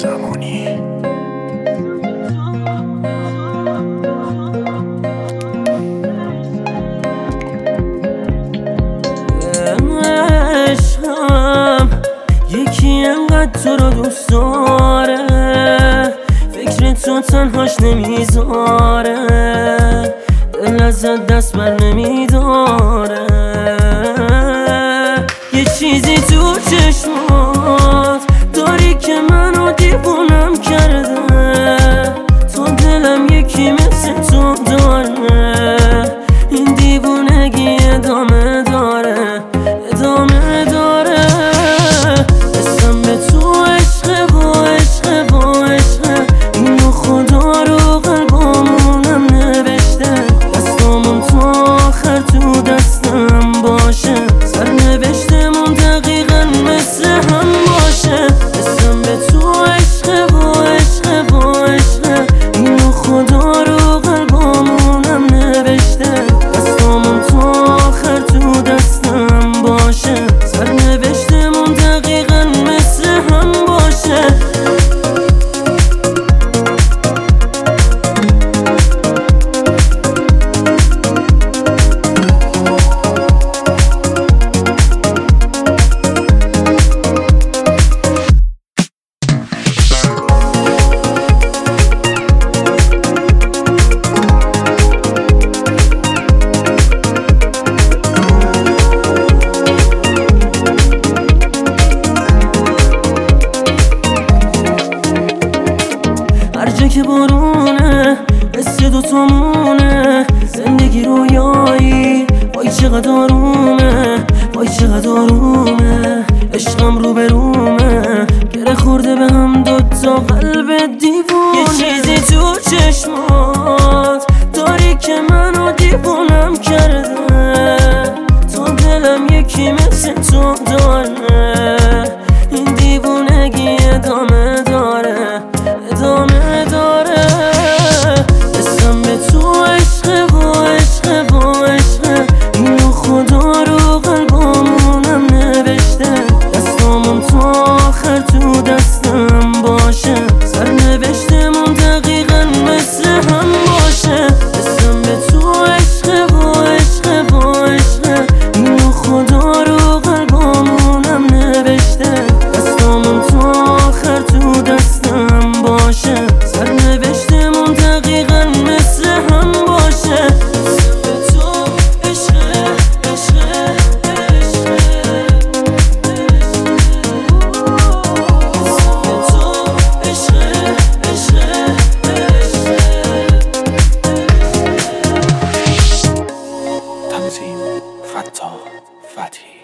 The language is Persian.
زمانی. عشقم یکی انقدر تو رو دوست داره، فکر تو تنهاش نمیذاره، دل ازت دست بر نمیداره. یه چیزی تو چشمات داری که منو دیوونم کرده، تو دلم یکی مثل تو داره، این دیوونگی ادامه داره، ادامه داره. اسم به تو عشقه و عشقه و عشقه، اینو خدا رو قلبامونم نوشته، دستامون تا آخر تو دستم باشه، سرنوشتمون دقیقا مثل هم باشه. اسم به تو عشقه و عشقه و عشقه، اینو خدا رو قلبامونم نوشته، دستامون تا آخر تو دستم باشه، سرنوشتمون دقیقا مثل هم باشه. هر جا که بارونه حس دوتامونه، زندگی رویایی، وای چقدر آرومه، وای چقدر آرومه، عشقم رو به رومه، گره خورده به هم دوتا قلب دیوونه. یه چیزی تو چشمات داری که منو دیوونم کرده، تو دلم یکی مثل تو داره، این دیوونگی ادامه داره، ادامه داره. اسم به تو عشقه و عشقه و عشقه، اینو خدا رو قلبامونم نوشته، دستامون تا آخر تو دستم باشه، سرنوشتمون دقیقا مثل هم باشه. اسم به تو عشقه و عشقه و عشقه، اینو خدا رو قلبامونم نوشته، دستامون تا آخر تو دستم باشه، سرنوشتمون دقیقا مثل هم باشه. اسم به تو عشقه عشقه عشقه، اسم به تو عشقه عشقه عشقه. تنظیم: فتاح فتحی.